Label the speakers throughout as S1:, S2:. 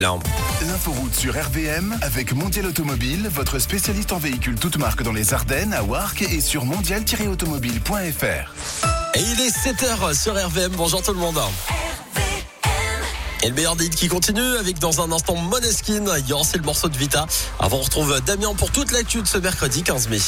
S1: L'inforoute sur RVM avec Mondial Automobile, votre spécialiste en véhicules toutes marques dans les Ardennes, à Warcq et sur mondial-automobile.fr.
S2: Et il est 7h sur RVM, bonjour tout le monde. Et le meilleur des hits qui continue avec dans un instant Måneskin, Yor, c'est le morceau de Vita. Avant on retrouve Damien pour toute l'actu de ce mercredi 15 mai.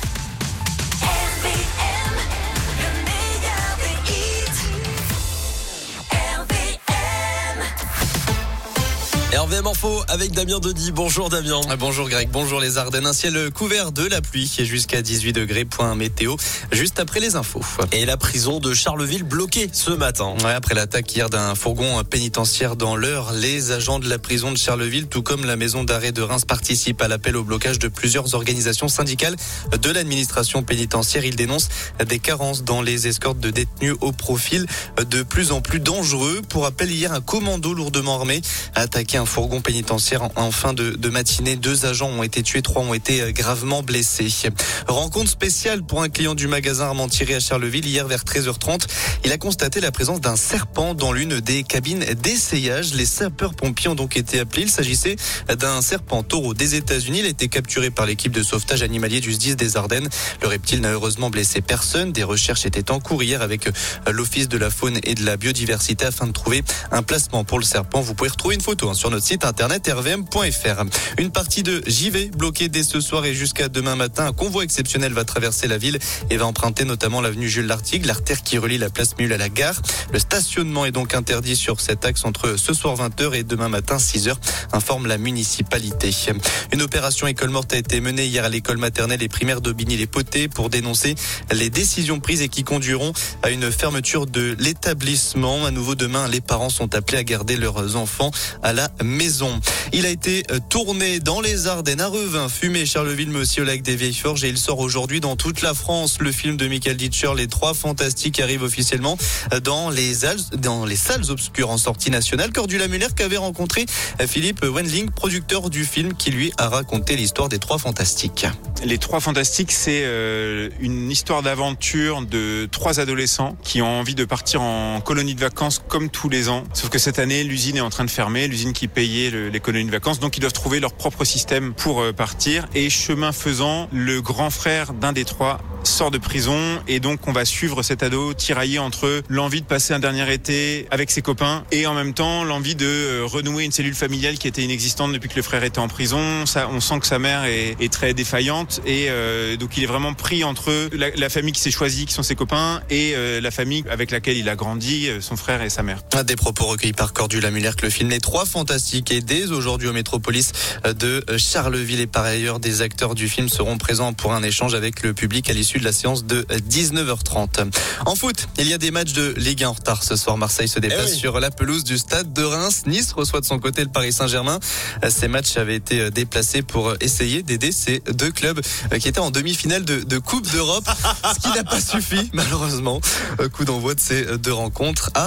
S2: RVM Info avec Damien Denis. Bonjour Damien.
S3: Bonjour Greg, bonjour les Ardennes. Un ciel couvert de la pluie et jusqu'à 18 degrés, point météo, juste après les infos.
S2: Et la prison de Charleville bloquée ce matin.
S3: Ouais, après l'attaque hier d'un fourgon pénitentiaire dans l'Eure, les agents de la prison de Charleville, tout comme la maison d'arrêt de Reims, participent à l'appel au blocage de plusieurs organisations syndicales de l'administration pénitentiaire. Ils dénoncent des carences dans les escortes de détenus au profil de plus en plus dangereux. Pour rappel, hier, un commando lourdement armé a attaqué un fourgon pénitentiaire en fin de matinée. 2 agents ont été tués, 3 ont été gravement blessés. Rencontre spéciale pour un client du magasin Armand-Thierry à Charleville. Hier vers 13h30, il a constaté la présence d'un serpent dans l'une des cabines d'essayage. Les sapeurs-pompiers ont donc été appelés. Il s'agissait d'un serpent taureau des États-Unis. Il a été capturé par l'équipe de sauvetage animalier du SDIS des Ardennes. Le reptile n'a heureusement blessé personne. Des recherches étaient en cours hier avec l'Office de la faune et de la biodiversité afin de trouver un placement pour le serpent. Vous pouvez retrouver une photo sur notre site internet rvm.fr. Une partie de JV bloquée dès ce soir et jusqu'à demain matin. Un convoi exceptionnel va traverser la ville et va emprunter notamment l'avenue Jules Lartigue, l'artère qui relie la place Mule à la gare. Le stationnement est donc interdit sur cet axe entre ce soir 20h et demain matin 6h, informe la municipalité. Une opération école morte a été menée hier à l'école maternelle et primaire d'Aubigny-les-Potets pour dénoncer les décisions prises et qui conduiront à une fermeture de l'établissement. À nouveau demain, les parents sont appelés à garder leurs enfants à la maison. Il a été tourné dans les Ardennes, à Revin, Fumé, Charleville, mais aussi au lac des Vieilles Forges, et il sort aujourd'hui dans toute la France. Le film de Michael Ditcher, Les Trois Fantastiques, arrive officiellement dans les salles obscures en sortie nationale. Cordula Muller qu'avait rencontré Philippe Wendling, producteur du film, qui lui a raconté l'histoire des Trois Fantastiques.
S4: Les Trois Fantastiques, c'est une histoire d'aventure de 3 adolescents qui ont envie de partir en colonie de vacances comme tous les ans. Sauf que cette année, l'usine est en train de fermer, l'usine qui payait les colonies de vacances. Donc ils doivent trouver leur propre système pour partir. Et chemin faisant, le grand frère d'un des 3 sort de prison et donc on va suivre cet ado tiraillé entre l'envie de passer un dernier été avec ses copains et en même temps l'envie de renouer une cellule familiale qui était inexistante depuis que le frère était en prison. Ça, on sent que sa mère est très défaillante et donc il est vraiment pris entre la famille qui s'est choisie, qui sont ses copains, et la famille avec laquelle il a grandi, son frère et sa mère.
S3: Des propos recueillis par Cordula Muller que le film Les Trois Fantastiques est dès aujourd'hui au Métropolis de Charleville, et par ailleurs des acteurs du film seront présents pour un échange avec le public à l'issue de la séance de 19h30. En foot, il y a des matchs de Ligue 1 en retard ce soir. Marseille se déplace sur la pelouse du stade de Reims. Nice reçoit de son côté le Paris Saint-Germain. Ces matchs avaient été déplacés pour essayer d'aider ces 2 clubs qui étaient en demi-finale de Coupe d'Europe, ce qui n'a pas suffi malheureusement. Coup d'envoi de ces 2 rencontres à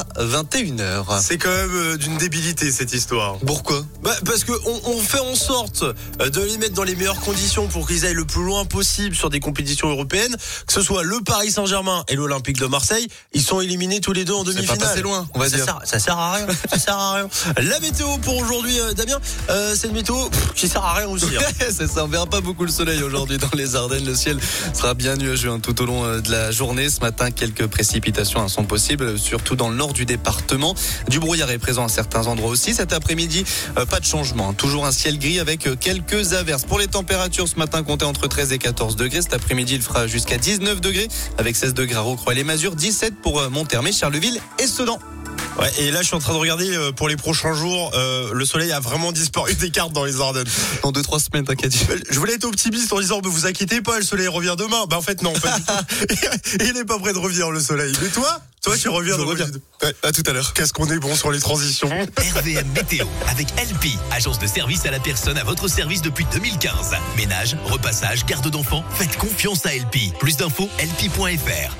S3: 21h.
S5: C'est quand même d'une débilité cette histoire.
S3: Pourquoi ?
S2: Parce que on fait en sorte de les mettre dans les meilleures conditions pour qu'ils aillent le plus loin possible sur des compétitions européennes. Que ce soit le Paris Saint-Germain et l'Olympique de Marseille, ils sont éliminés tous les 2 en demi-finale.
S3: C'est pas passé loin, on va dire.
S2: Ça sert à rien. Ça sert à rien. La météo pour aujourd'hui, Damien, c'est une météo qui sert à rien aussi.
S3: C'est ça, on verra pas beaucoup le soleil aujourd'hui dans les Ardennes. Le ciel sera bien nuageux tout au long de la journée. Ce matin, quelques précipitations sont possibles, surtout dans le nord du département. Du brouillard est présent à certains endroits aussi. Cet après-midi, pas de changement. Toujours un ciel gris avec quelques averses. Pour les températures, ce matin, comptez entre 13 et 14 degrés. Cet après-midi, il fera jusqu'à 19 degrés avec 16 degrés à Rocroi-les-Masures, 17 pour Monthermé, Charleville et Sedan.
S5: Ouais, et là je suis en train de regarder pour les prochains jours, le soleil a vraiment disparu des cartes dans les Ardennes.
S3: Dans 2-3 semaines, t'inquiète.
S5: Je voulais être optimiste en disant ne vous inquiétez pas, le soleil revient demain. En fait non, pas du tout. Et il n'est pas prêt de revenir le soleil. Mais toi tu reviens.
S3: Ouais, à tout à l'heure.
S5: Qu'est-ce qu'on est bon sur les transitions.
S6: RVM Météo avec LP, agence de service à la personne à votre service depuis 2015. Ménage, repassage, garde d'enfants, faites confiance à LP. Plus d'infos, lp.fr.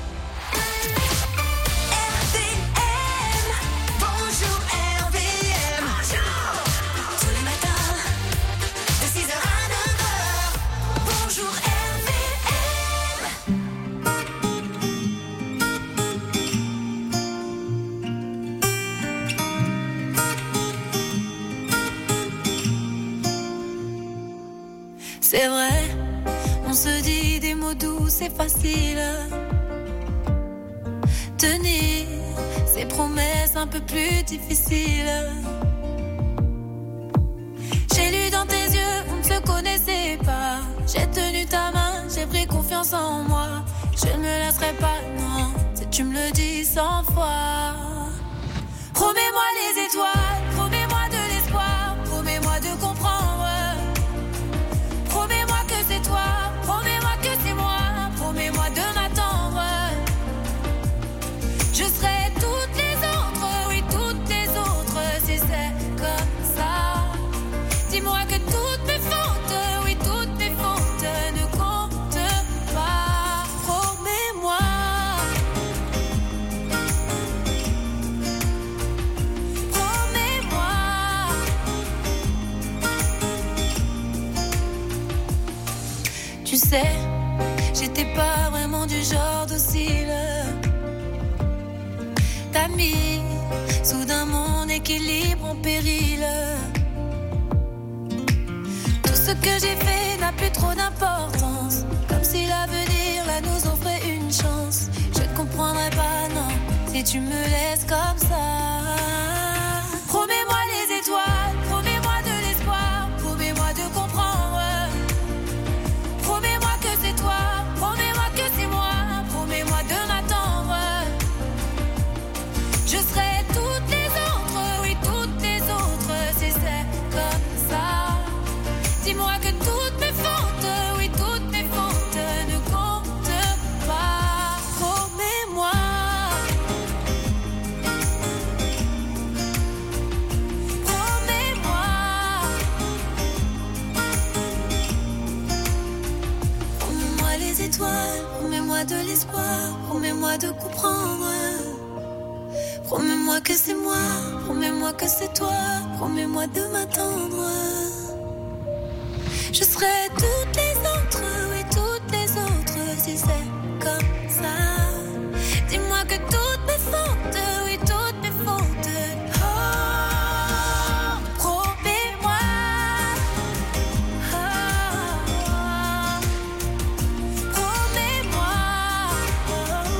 S7: C'est vrai, on se dit des mots doux, c'est facile. Tenir ces promesses un peu plus difficiles. J'ai lu dans tes yeux, on ne se connaissait pas. J'ai tenu ta main, j'ai pris confiance en moi. Je ne me laisserai pas, non, si tu me le dis 100 fois. Promets-moi les étoiles, promets-moi de l'espoir, promets-moi de comprendre. Promets-moi que c'est toi, promets-moi que c'est moi, promets-moi de m'attendre. Je serai toutes les autres, oui toutes les autres, si c'est comme ça. Dis-moi que toutes mes fautes, oui toutes mes fautes ne comptent pas. Promets-moi. Promets-moi. Tu sais, j'étais pas vraiment du genre docile. T'as mis soudain mon équilibre en péril. Tout ce que j'ai fait n'a plus trop d'importance. Comme si l'avenir là nous offrait une chance. Je ne comprendrai pas, non, si tu me laisses comme ça. Promets-moi les étoiles, promets-moi de l'espoir, promets-moi de comprendre. Promets-moi que c'est toi, promets-moi que c'est moi, promets-moi de m'attendre. Je serai toutes les autres, oui toutes les autres, si c'est comme ça. Dis-moi que toutes mes fautes, oui toutes mes fautes ne comptent pas. Promets-moi. Promets-moi. Promets-moi les étoiles, promets-moi de l'espoir, promets-moi de comprendre. Promets-moi que c'est moi, promets-moi que c'est toi, promets-moi de m'attendre. Je serai toutes les autres, oui toutes les autres, si c'est comme ça. Dis-moi que toutes mes fautes, oui toutes mes fautes. Oh, promets-moi. Oh, promets-moi. Oh,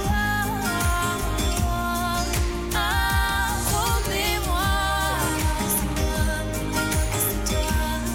S7: promets-moi. C'est moi, c'est toi.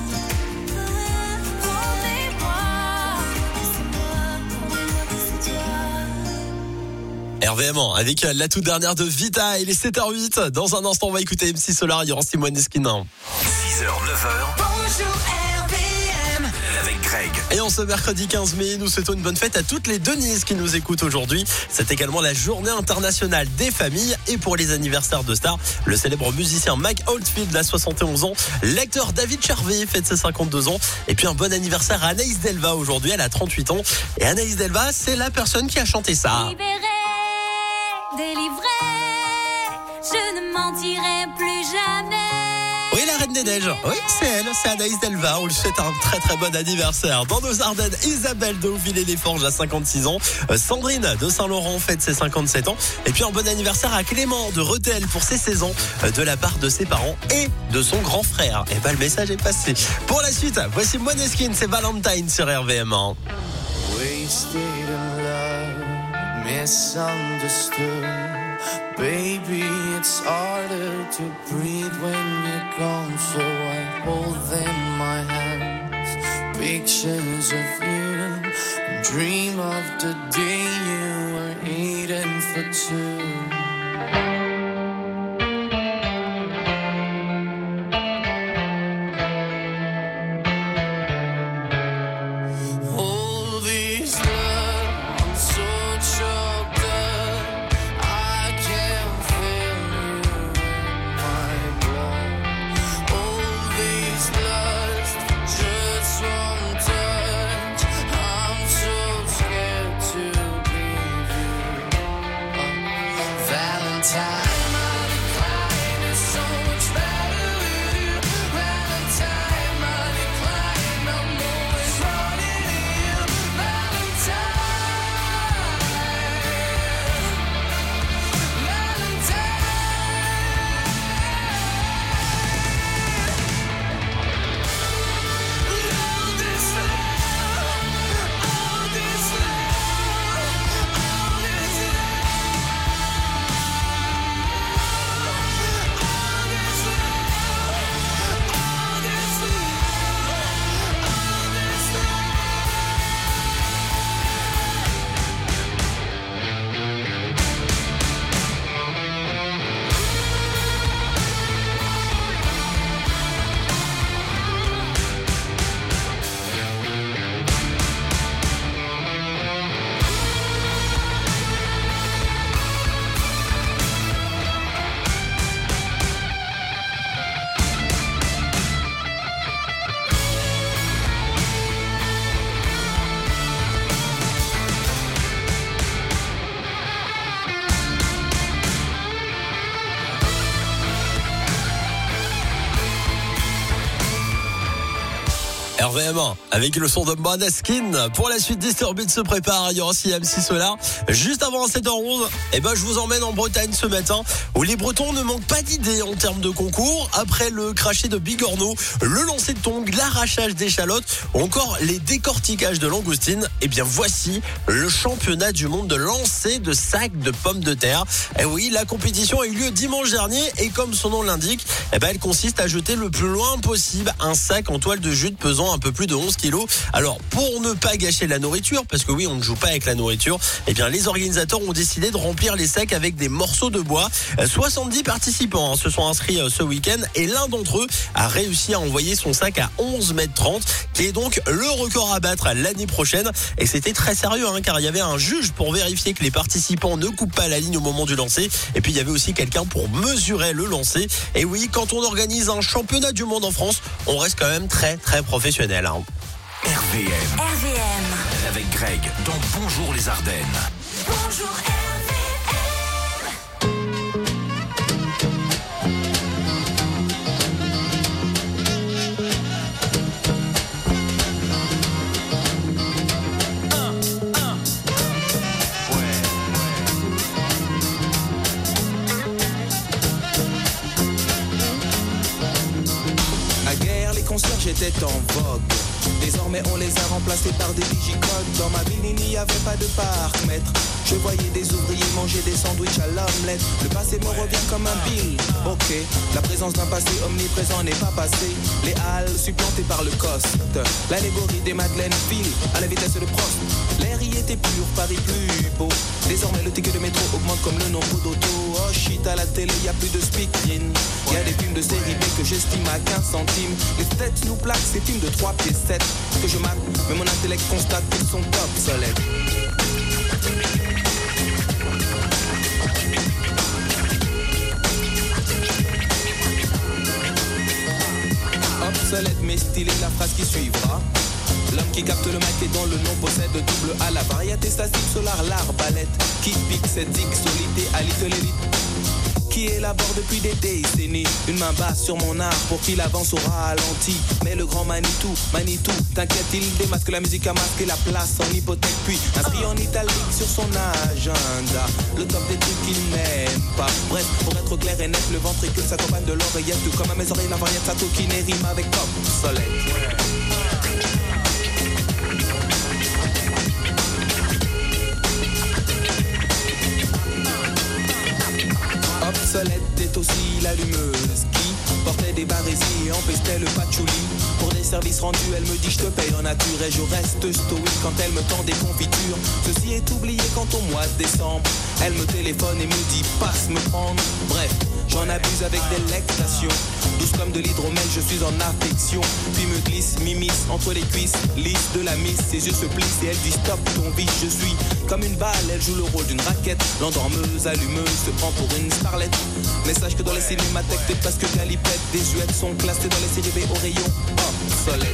S2: RVM avec la toute dernière de Vita. Il est 7h08. Dans un instant, on va écouter MC Solar. Il y aura Simone Esquin.
S6: 6h, 9h.
S7: Bonjour RVM.
S6: Avec Greg.
S2: Et en ce mercredi 15 mai, nous souhaitons une bonne fête à toutes les Denises qui nous écoutent aujourd'hui. C'est également la journée internationale des familles. Et pour les anniversaires de stars, le célèbre musicien Mike Oldfield a 71 ans. L'acteur David Charvet fête ses 52 ans. Et puis un bon anniversaire à Anaïs Delva aujourd'hui. Elle a 38 ans. Et Anaïs Delva, c'est la personne qui a chanté ça.
S7: Libéré, délivré, je ne mentirai plus jamais.
S2: Oui, la Reine des Neiges. Oui, c'est elle, c'est Anaïs Delva. On lui souhaite un très très bon anniversaire. Dans nos Ardennes, Isabelle de Hauvillers-les-Forges a 56 ans. Sandrine de Saint-Laurent fête ses 57 ans. Et puis un bon anniversaire à Clément de Rethel pour ses 16 ans de la part de ses parents et de son grand frère. Et ben le message est passé. Pour la suite, voici Måneskin, c'est Valentine sur RVM.
S8: Wasted in love, misunderstood. Baby, it's harder to breathe when you're gone. So I hold in my hands pictures of you and dream of the day you were eating for two.
S2: RVM1 avec le son de Måneskin. Pour la suite, Disturbed se prépare. Il y aura aussi MC Solar. Juste avant 7h11, je vous emmène en Bretagne ce matin où les Bretons ne manquent pas d'idées en termes de concours. Après le crachet de Bigorneau, le lancer de tongs, l'arrachage d'échalotes ou encore les décortiquages de langoustines, voici le championnat du monde de lancer de sacs de pommes de terre. Et oui, la compétition a eu lieu dimanche dernier et comme son nom l'indique, elle consiste à jeter le plus loin possible un sac en toile de jute pesant un peu plus de 11 kilos. Alors, pour ne pas gâcher la nourriture, parce que oui, on ne joue pas avec la nourriture, les organisateurs ont décidé de remplir les sacs avec des morceaux de bois. 70 participants se sont inscrits ce week-end et l'un d'entre eux a réussi à envoyer son sac à 11,30 m, qui est donc le record à battre l'année prochaine. Et c'était très sérieux, car il y avait un juge pour vérifier que les participants ne coupent pas la ligne au moment du lancer. Et puis, il y avait aussi quelqu'un pour mesurer le lancer. Et oui, quand on organise un championnat du monde en France, on reste quand même très, très professionnel.
S6: RVM. Avec Greg dans Bonjour les Ardennes.
S7: Bonjour
S8: Naguère, les concierges étaient en vogue. Désormais on les a remplacés par des digicodes. Dans ma ville il n'y avait pas de parc-mètre. Je voyais des ouvriers manger des sandwichs à l'omelette. Le passé me revient comme un bill. Ok, la présence d'un passé omniprésent n'est pas passé. Les halles supplantées par le coste. L'allégorie des Madeleine-Ville à la vitesse de Prost. L'air y était pur, Paris plus beau. Désormais le ticket de métro augmente comme le nombre d'autos. Oh shit, à la télé y a plus de speaking. Y a des films de série B que j'estime à 15 centimes. Les têtes nous plaquent ces films de 3 pieds 7 que je mate, mais mon intellect constate qu'ils sont obsolètes. Obsolète mais stylé, la phrase qui suivra. L'homme qui capte le mic et dont le nom possède double A. La variété statique solar, l'arbalète qui pique cette zig solité à l'élite. Qui élabore depuis des décennies une main basse sur mon art pour qu'il avance au ralenti. Mais le grand Manitou, t'inquiète, il démasque la musique à masque et la place en hypothèque. Puis inscrit en italique sur son agenda le top des trucs qu'il n'aime pas. Bref, pour être clair et net, le ventricule s'accompagne de l'oreillette. Tout comme à mes oreilles, la variété Sato qui rime avec obsolète. Obsolète est aussi l'allumeuse qui portait des barésies et empestait le patchouli. Pour des services rendus, elle me dit je te paye en nature et je reste stoïque quand elle me tend des confitures. Ceci est oublié quand au mois de décembre, elle me téléphone et me dit passe me prendre. Bref, j'en abuse avec délectation. Douce comme de l'hydromel, je suis en affection. Puis me glisse, m'immisce entre les cuisses, lisse de la miss. Ses yeux se plissent et elle dit stop ton biche. Je suis comme une balle, elle joue le rôle d'une raquette. L'endormeuse, allumeuse, se prend pour une starlette. Mais sache que dans les cinémathèques, t'es parce que Galipette. Des huettes sont classées dans les séries B au rayon obsolète.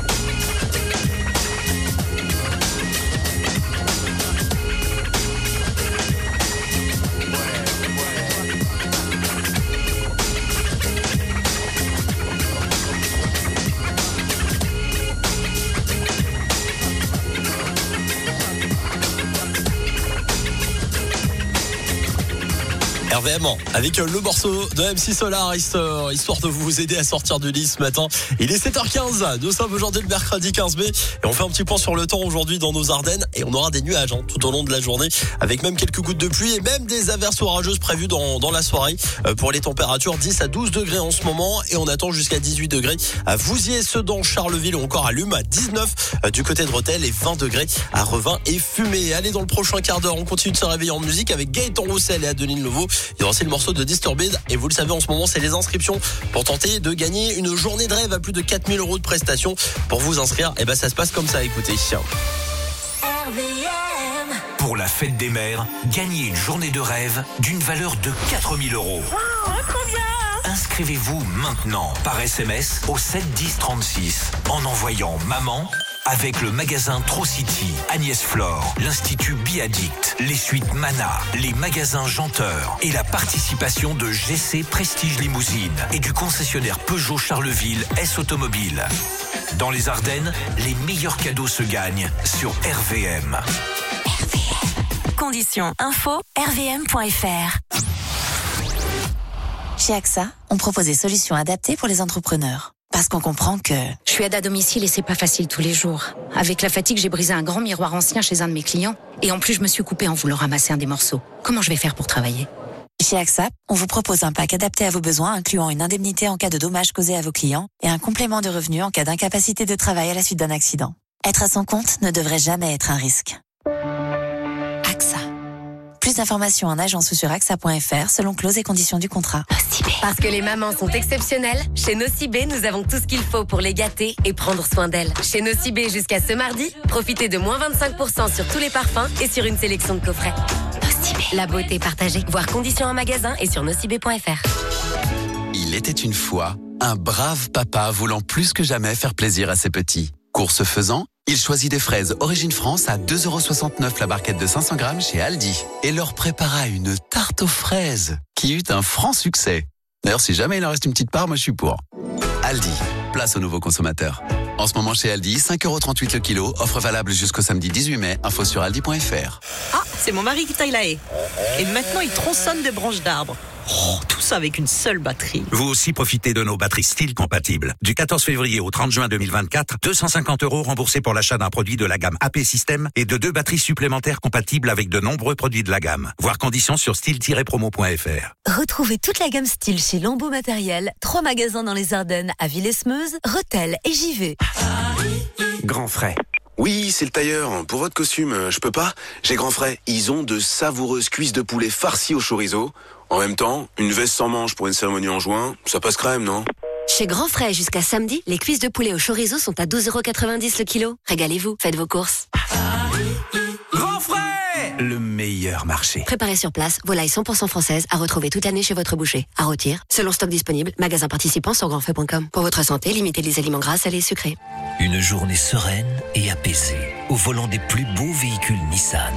S2: RVM avec le morceau de MC Solar, histoire de vous aider à sortir du lit ce matin. Il est 7h15, nous sommes aujourd'hui le mercredi 15 mai et on fait un petit point sur le temps aujourd'hui dans nos Ardennes et on aura des nuages tout au long de la journée avec même quelques gouttes de pluie et même des averses orageuses prévues dans la soirée. Pour les températures, 10 à 12 degrés en ce moment et on attend jusqu'à 18 degrés à Vouziers-Sedan, Charleville ou encore à Lume, à 19 du côté de Rethel et 20 degrés à Revin et Fumé. Allez, dans le prochain quart d'heure, on continue de se réveiller en musique avec Gaëtan Roussel et Adeline Levaux. Il y aura aussi le morceau de Disturbed et vous le savez en ce moment c'est les inscriptions pour tenter de gagner une journée de rêve à plus de 4 000 € de prestations. Pour vous inscrire, ça se passe comme ça, écoutez.
S6: Pour la fête des mères, gagnez une journée de rêve d'une valeur de 4 000 €.
S7: Wow, trop bien!
S6: Inscrivez-vous maintenant par SMS au 7 10 36 en envoyant maman avec le magasin Trocity, Agnès Flore, l'Institut Biadict, les suites Mana, les magasins Janteur et la participation de GC Prestige Limousine et du concessionnaire Peugeot Charleville S Automobile. Dans les Ardennes, les meilleurs cadeaux se gagnent sur RVM.
S9: Conditions info rvm.fr. Chez AXA, on propose des solutions adaptées pour les entrepreneurs. Parce qu'on comprend que...
S10: Je suis aide à domicile et c'est pas facile tous les jours. Avec la fatigue, j'ai brisé un grand miroir ancien chez un de mes clients. Et en plus, je me suis coupée en voulant ramasser un des morceaux. Comment je vais faire pour travailler ?
S9: Chez AXA, on vous propose un pack adapté à vos besoins, incluant une indemnité en cas de dommages causés à vos clients et un complément de revenu en cas d'incapacité de travail à la suite d'un accident. Être à son compte ne devrait jamais être un risque. AXA. Plus d'informations en agence ou sur AXA.fr selon clauses et conditions du contrat.
S11: Nocibé. Parce que les mamans sont exceptionnelles, chez Nocibé, nous avons tout ce qu'il faut pour les gâter et prendre soin d'elles. Chez Nocibé, jusqu'à ce mardi, profitez de moins 25% sur tous les parfums et sur une sélection de coffrets. Nocibé. La beauté partagée. Voir conditions en magasin et sur nocibé.fr.
S12: Il était une fois un brave papa voulant plus que jamais faire plaisir à ses petits. Course faisant, il choisit des fraises Origine France à 2,69€ la barquette de 500 grammes chez Aldi et leur prépara une tarte aux fraises qui eut un franc succès. D'ailleurs, si jamais il en reste une petite part, moi je suis pour. Aldi, place aux nouveaux consommateurs. En ce moment chez Aldi, 5,38€ le kilo, offre valable jusqu'au samedi 18 mai, info sur aldi.fr.
S13: Ah, c'est mon mari qui taille la haie. Et maintenant, il tronçonne des branches d'arbres. Oh, tout ça avec une seule batterie.
S6: Vous aussi profitez de nos batteries Stihl compatibles. Du 14 février au 30 juin 2024, 250€ remboursés pour l'achat d'un produit de la gamme AP System et de 2 batteries supplémentaires compatibles avec de nombreux produits de la gamme. Voir conditions sur stihl-promo.fr.
S14: Retrouvez toute la gamme Stihl chez Lambeau Matériel. 3 magasins dans les Ardennes à Villesmeuse, Rethel et Givet.
S15: Grand Frais. Oui, c'est le tailleur. Pour votre costume, je peux pas. J'ai Grand Frais. Ils ont de savoureuses cuisses de poulet farcies au chorizo. En même temps, une veste sans manches pour une cérémonie en juin, ça passe crème, non ?
S11: Chez Grand Frais, jusqu'à samedi, les cuisses de poulet au chorizo sont à 12,90€ le kilo. Régalez-vous, faites vos courses.
S6: Grand Frais, le meilleur marché.
S11: Préparez sur place, volailles 100% françaises à retrouver toute l'année chez votre boucher. À rôtir, selon stock disponible, magasin participant sur grandfrais.com. Pour votre santé, limitez les aliments gras, salés et sucrés.
S6: Une journée sereine et apaisée au volant des plus beaux véhicules Nissan.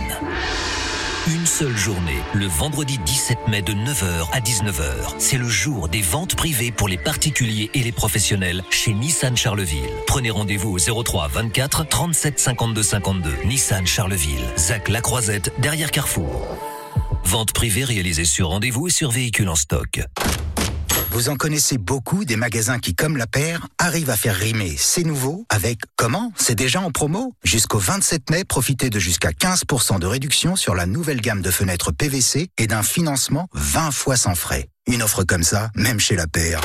S6: Une seule journée, le vendredi 17 mai de 9h à 19h. C'est le jour des ventes privées pour les particuliers et les professionnels chez Nissan Charleville. Prenez rendez-vous au 03 24 37 52 52. Nissan Charleville, Zac La Croisette, derrière Carrefour. Vente privée réalisée sur rendez-vous et sur véhicule en stock.
S16: Vous en connaissez beaucoup des magasins qui, comme La Paire, arrivent à faire rimer c'est nouveau avec comment ? C'est déjà en promo ? Jusqu'au 27 mai, profitez de jusqu'à 15% de réduction sur la nouvelle gamme de fenêtres PVC et d'un financement 20 fois sans frais. Une offre comme ça, même chez La Paire,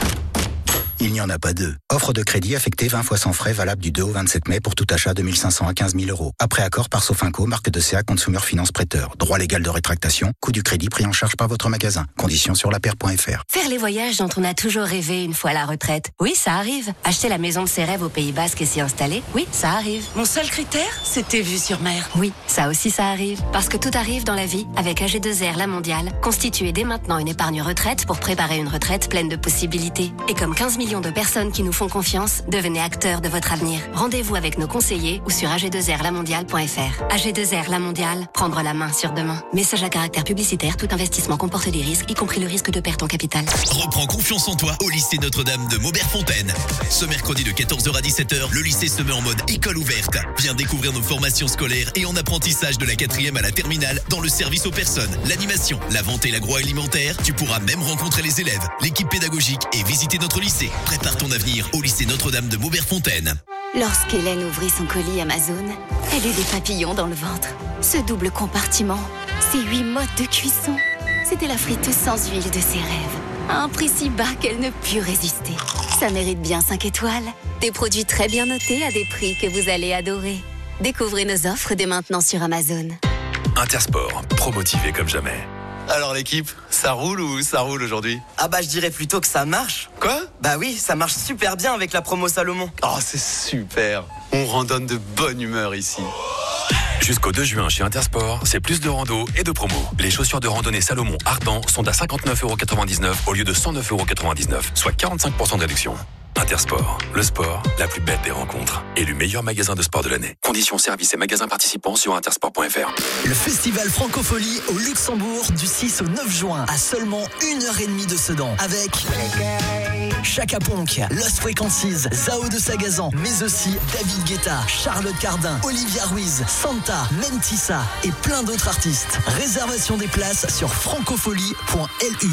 S16: il n'y en a pas deux. Offre de crédit affectée 20 fois sans frais, valable du 2 au 27 mai pour tout achat de 1 500 à 15 000 €. Après accord par Sofinco, marque de CA Consumer Finance Prêteur. Droit légal de rétractation, coût du crédit pris en charge par votre magasin. Conditions sur lapaire.fr.
S11: Faire les voyages dont on a toujours rêvé une fois à la retraite. Oui, ça arrive. Acheter la maison de ses rêves au Pays Basque et s'y installer. Oui, ça arrive.
S17: Mon seul critère, c'était vue sur mer.
S11: Oui, ça aussi ça arrive. Parce que tout arrive dans la vie avec AG2R La Mondiale. Constituez dès maintenant une épargne retraite pour préparer une retraite pleine de possibilités. Et comme 15 millions de personnes qui nous font confiance, devenez acteurs de votre avenir. Rendez-vous avec nos conseillers ou sur ag2rlamondiale.fr. AG2R La Mondiale, prendre la main sur demain. Message à caractère publicitaire, tout investissement comporte des risques, y compris le risque de perte en capital.
S18: Reprends confiance en toi au lycée Notre-Dame de Maubert-Fontaine. Ce mercredi de 14h à 17h, le lycée se met en mode école ouverte. Viens découvrir nos formations scolaires et en apprentissage de la 4e à la terminale dans le service aux personnes, l'animation, la vente et l'agroalimentaire. Tu pourras même rencontrer les élèves, l'équipe pédagogique et visiter notre lycée. Prépare ton avenir au lycée Notre-Dame de Maubert-Fontaine.
S19: Lorsqu'Hélène ouvrit son colis Amazon, elle eut des papillons dans le ventre. Ce double compartiment, ces 8 modes de cuisson, c'était la friteuse sans huile de ses rêves. À un prix si bas qu'elle ne put résister. Ça mérite bien 5 étoiles. Des produits très bien notés à des prix que vous allez adorer. Découvrez nos offres dès maintenant sur Amazon.
S18: Intersport, pro-motivé comme jamais.
S3: Alors l'équipe, ça roule ou ça roule aujourd'hui ?
S20: Ah bah je dirais plutôt que ça marche.
S3: Quoi ?
S20: Bah oui, ça marche super bien avec la promo Salomon.
S3: Oh c'est super, on randonne de bonne humeur ici.
S18: Jusqu'au 2 juin chez Intersport, c'est plus de rando et de promo. Les chaussures de randonnée Salomon Ardent sont à 59,99€ au lieu de 109,99€, soit 45% de réduction. Intersport, le sport, la plus belle des rencontres. Élu meilleur magasin de sport de l'année. Conditions, services et magasins participants sur intersport.fr.
S21: Le festival Francophonie au Luxembourg du 6 au 9 juin à seulement 1h30 de Sedan avec Chaka Ponk, Lost Frequencies, Zao de Sagazan, mais aussi David Guetta, Charlotte Cardin, Olivia Ruiz, Santa, Mentissa et plein d'autres artistes. Réservation des places sur francofolie.lu.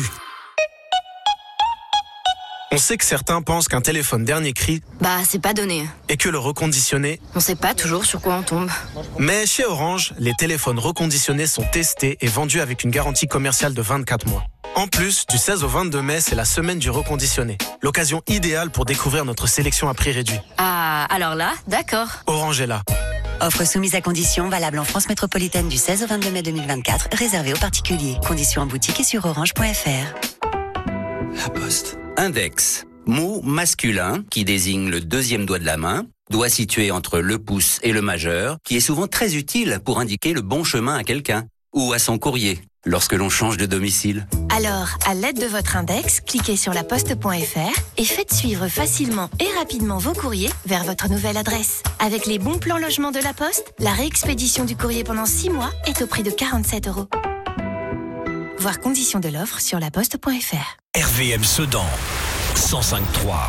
S1: On sait que certains pensent qu'un téléphone dernier cri,
S11: c'est pas donné.
S1: et que le reconditionné.
S11: On sait pas toujours sur quoi on tombe.
S1: Mais chez Orange, les téléphones reconditionnés sont testés et vendus avec une garantie commerciale de 24 mois. En plus, du 16 au 22 mai, c'est la semaine du reconditionné. L'occasion idéale pour découvrir notre sélection à prix réduit.
S11: Ah, alors là, d'accord.
S1: Orange est là.
S22: Offre soumise à conditions, valable en France métropolitaine du 16 au 22 mai 2024, réservée aux particuliers. Conditions en boutique et sur orange.fr.
S23: La Poste. Index. Mot masculin qui désigne le deuxième doigt de la main, doigt situé entre le pouce et le majeur, qui est souvent très utile pour indiquer le bon chemin à quelqu'un ou à son courrier lorsque l'on change de domicile.
S24: Alors, à l'aide de votre index, cliquez sur laposte.fr et faites suivre facilement et rapidement vos courriers vers votre nouvelle adresse. Avec les bons plans logement de la Poste, la réexpédition du courrier pendant 6 mois est au prix de 47 €. Voir conditions de l'offre sur laposte.fr.
S6: RVM Sedan 105.3.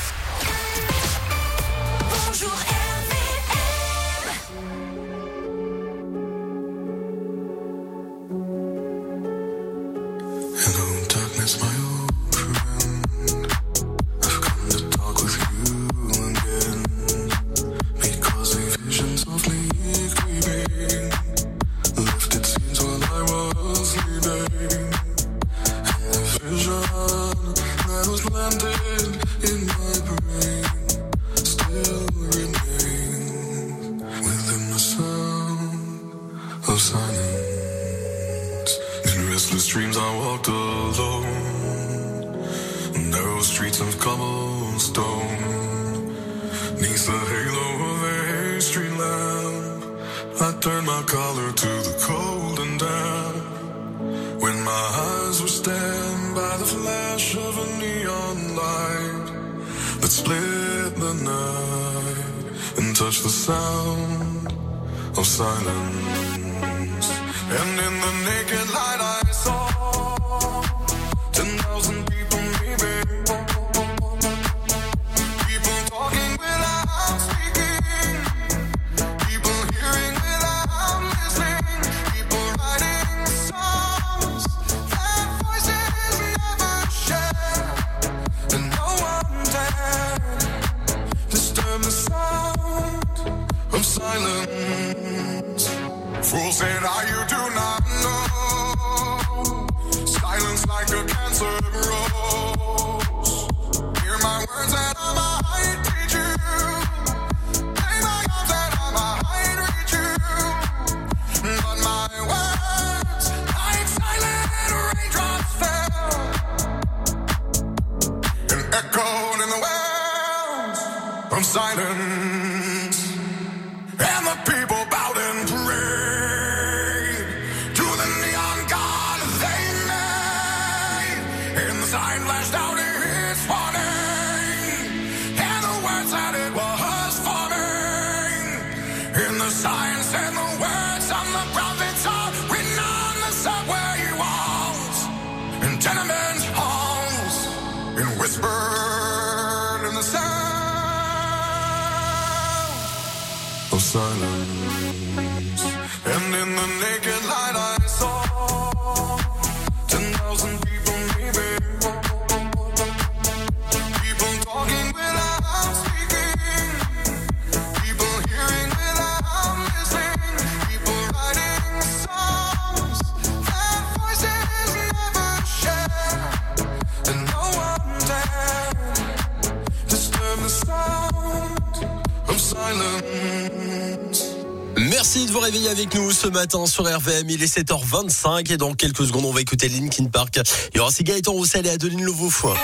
S2: Merci de vous réveiller avec nous ce matin sur RVM. Il est 7h25 et dans quelques secondes, on va écouter Linkin Park. Il y aura aussi Gaëtan Roussel et Adeline Levaufouin.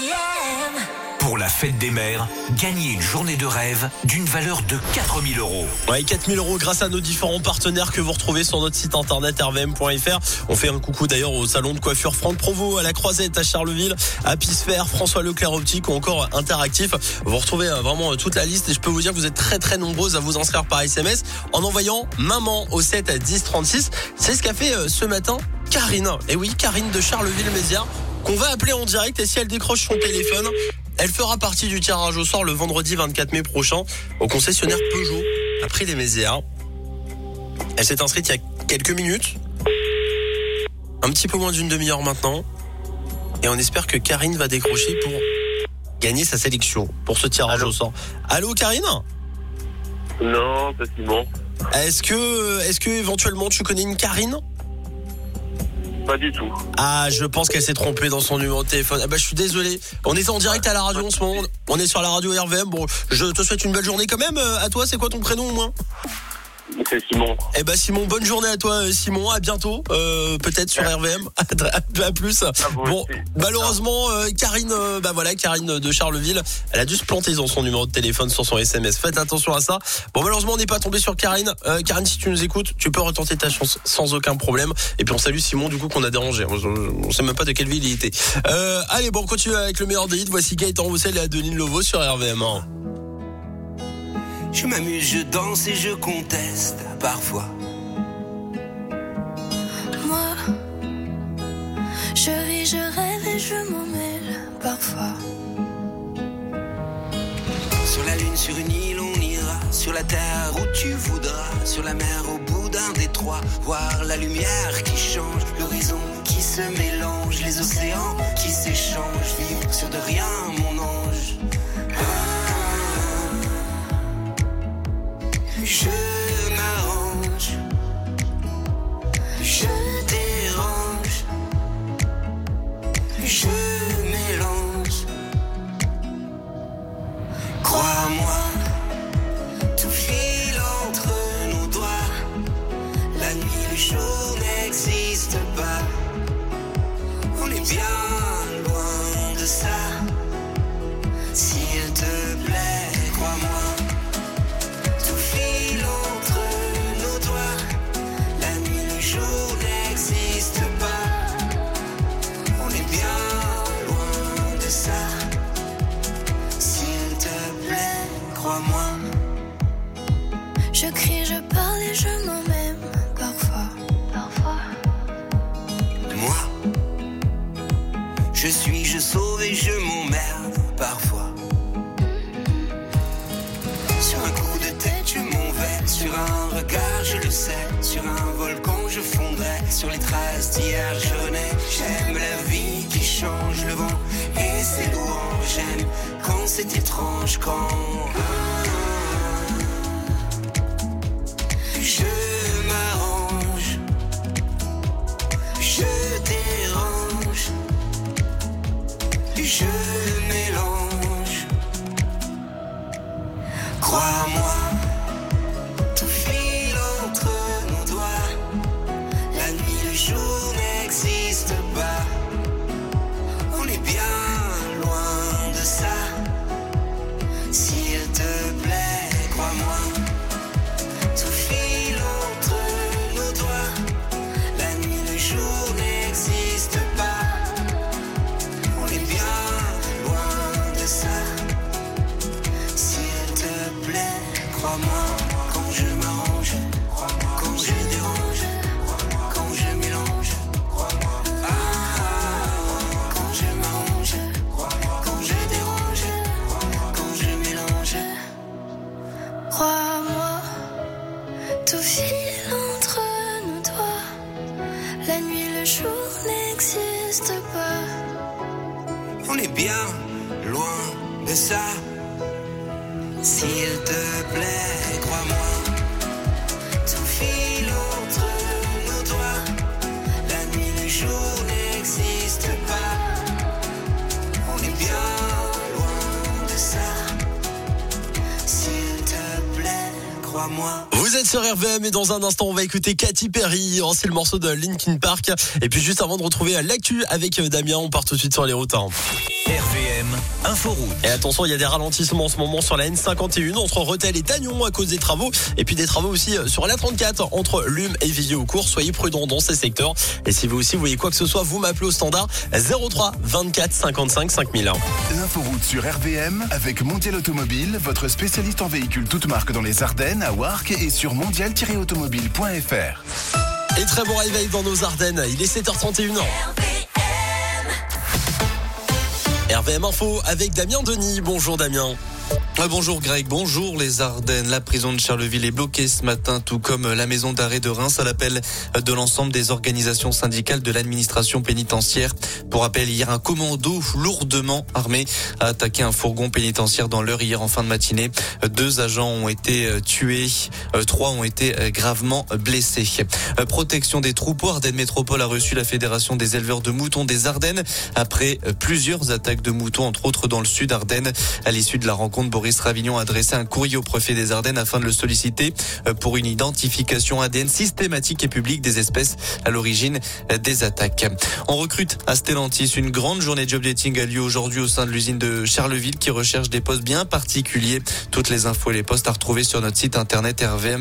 S6: Pour la fête des mères, gagnez une journée de rêve d'une valeur de 4 000 €.
S2: Ouais, 4 000 € grâce à nos différents partenaires que vous retrouvez sur notre site internet rvm.fr. On fait un coucou d'ailleurs au salon de coiffure Franck Provost, à la Croisette, à Charleville, à Pisfer, François Leclerc Optique ou encore Interactif. Vous retrouvez vraiment toute la liste et je peux vous dire que vous êtes très très nombreuses à vous inscrire par SMS en envoyant maman au 7 à 10 36. C'est ce qu'a fait ce matin Karine. Et oui, Karine de Charleville-Mézières, qu'on va appeler en direct et si elle décroche son téléphone, Elle fera partie du tirage au sort le vendredi 24 mai prochain au concessionnaire Peugeot à Prix-les-Mézières. Elle s'est inscrite il y a quelques minutes, un petit peu moins d'une demi-heure maintenant, et on espère que Karine va décrocher pour gagner sa sélection pour ce tirage au sort. Allô Karine ?
S4: Non, c'est Simon.
S2: Est-ce que éventuellement tu connais une Karine ?
S4: Pas du tout.
S2: Ah, je pense qu'elle s'est trompée dans son numéro de téléphone. Ah bah je suis désolé. On est en direct à la radio en ce moment. On est sur la radio RVM. Bon, je te souhaite une belle journée quand même. À toi, c'est quoi ton prénom au moins ?
S4: C'est Simon.
S2: Eh ben Simon, bonne journée à toi Simon, à bientôt, peut-être sur RVM, à plus. Bon, malheureusement Karine, Karine de Charleville, elle a dû se planter dans son numéro de téléphone sur son SMS. Faites attention à ça. Bon, malheureusement on n'est pas tombé sur Karine. Karine, si tu nous écoutes, tu peux retenter ta chance sans aucun problème. Et puis on salue Simon du coup qu'on a dérangé. On sait même pas de quelle ville il était. Allez, bon, on continue avec le meilleur des hits. Voici Gaëtan Roussel et Adeline Lovo sur RVM.
S5: Je m'amuse, je danse et je conteste parfois.
S7: Moi, je vis, je rêve et je m'en mêle parfois.
S5: Sur la lune, sur une île, on ira. Sur la terre où tu voudras. Sur la mer, au bout d'un détroit. Voir la lumière qui change, l'horizon qui se mélange, les océans qui s'échangent. Vivre sur de rien, mon ange. Je m'arrange, je dérange, je mélange. Crois-moi, tout file entre nos doigts. La nuit, le jour n'existe pas. On est bien loin de ça. S'il te plaît, crois-moi.
S7: Je crie, je parle et je m'en même parfois.
S5: Moi, je suis, je sauve et je m'emmerde parfois. Sur un coup de tête, je m'en vais. Sur un regard, je le sais. Sur un volcan, je fondrai. Sur les traces d'hier, je nais. J'aime la vie qui change le vent et ses louanges. J'aime quand c'est étrange, quand je m'arrange, je dérange, je mélange. Crois-moi, tout file entre nos doigts. La nuit, le jour n'existe pas. On est bien loin de ça. S'il te plaît, crois-moi.
S7: Crois-moi, tout file entre nos doigts. La nuit, le jour n'existe pas.
S5: On est bien loin de ça. S'il te plaît, crois-moi. Tout file entre nos doigts. La nuit, le jour n'existe pas. On est bien loin de ça. S'il te plaît, crois-moi.
S2: Vous êtes sur RVM et dans un instant on va écouter Katy Perry, c'est le morceau de Linkin Park. Et puis juste avant de retrouver l'actu avec Damien, on part tout de suite sur les routes.
S6: RVM Inforoute.
S2: Et attention, il y a des ralentissements en ce moment sur la N51 entre Rethel et Tagnon à cause des travaux. Et puis des travaux aussi sur la 34 entre Lume et Villiers-au-Court. Soyez prudents dans ces secteurs. Et si vous aussi vous voyez quoi que ce soit, vous m'appelez au standard 03 24 55 5001.
S8: L'inforoute sur RVM avec Mondial Automobile, votre spécialiste en véhicules toutes marques dans les Ardennes, à Warcq et sur mondial-automobile.fr.
S2: Et très bon réveil dans nos Ardennes. Il est 7h31. RVM Info avec Damien Denis. Bonjour Damien.
S3: Bonjour Greg, bonjour les Ardennes. La prison de Charleville est bloquée ce matin, tout comme la maison d'arrêt de Reims, à l'appel de l'ensemble des organisations syndicales de l'administration pénitentiaire. Pour rappel, hier, un commando lourdement armé a attaqué un fourgon pénitentiaire dans l'heure hier en fin de matinée. 2 agents ont été tués, 3 ont été gravement blessés. Protection des troupeaux, Ardennes Métropole a reçu la Fédération des éleveurs de moutons des Ardennes après plusieurs attaques de moutons, entre autres dans le sud Ardennes. À l'issue de la rencontre, Boris Ravignon a adressé un courrier au préfet des Ardennes afin de le solliciter pour une identification ADN systématique et publique des espèces à l'origine des attaques. On recrute à Stellantis. Une grande journée de job dating a lieu aujourd'hui au sein de l'usine de Charleville qui recherche des postes bien particuliers. Toutes les infos et les postes à retrouver sur notre site internet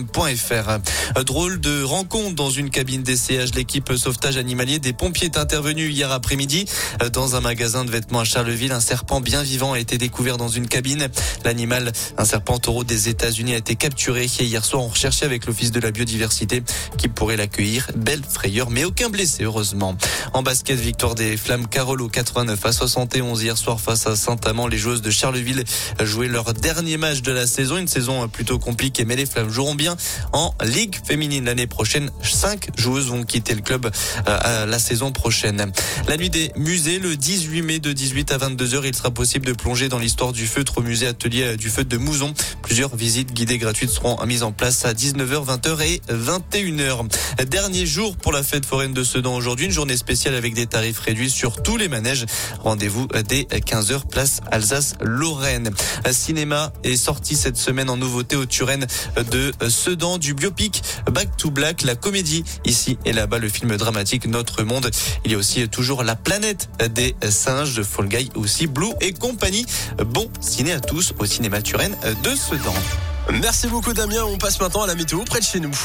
S3: rvm.fr. Drôle de rencontre dans une cabine d'essayage. L'équipe sauvetage animalier des pompiers est intervenue hier après-midi dans un magasin de vêtements à Charleville. Un serpent bien vivant a été découvert dans une cabine. L'animal, un serpent taureau des États-Unis, a été capturé et hier soir on recherchait avec l'Office de la biodiversité qui pourrait l'accueillir. Belle frayeur, mais aucun blessé heureusement. En basket, victoire des Flammes Carole au 89-71 hier soir face à Saint-Amand. Les joueuses de Charleville jouaient leur dernier match de la saison, une saison plutôt compliquée, mais les Flammes joueront bien en Ligue féminine l'année prochaine. 5 joueuses vont quitter le club la saison prochaine. La nuit des musées, le 18 mai de 18 à 22h, il sera possible de plonger dans l'histoire du feutre au musée atelier du feutre de Mouzon. Plusieurs visites guidées gratuites seront mises en place à 19h, 20h et 21h. Dernier jour pour la fête foraine de Sedan aujourd'hui, une journée spéciale avec des tarifs réduits sur tous les manèges. Rendez-vous dès 15h, place Alsace-Lorraine. Cinéma est sorti cette semaine en nouveauté au Turenne de Sedan, du biopic Back to Black, la comédie ici et là-bas, le film dramatique Notre Monde. Il y a aussi toujours La planète des singes de Fall Guy, aussi Blue et compagnie. Bon ciné à tous au cinéma Turenne de Sedan.
S2: Merci beaucoup Damien, on passe maintenant à la météo près de chez nous.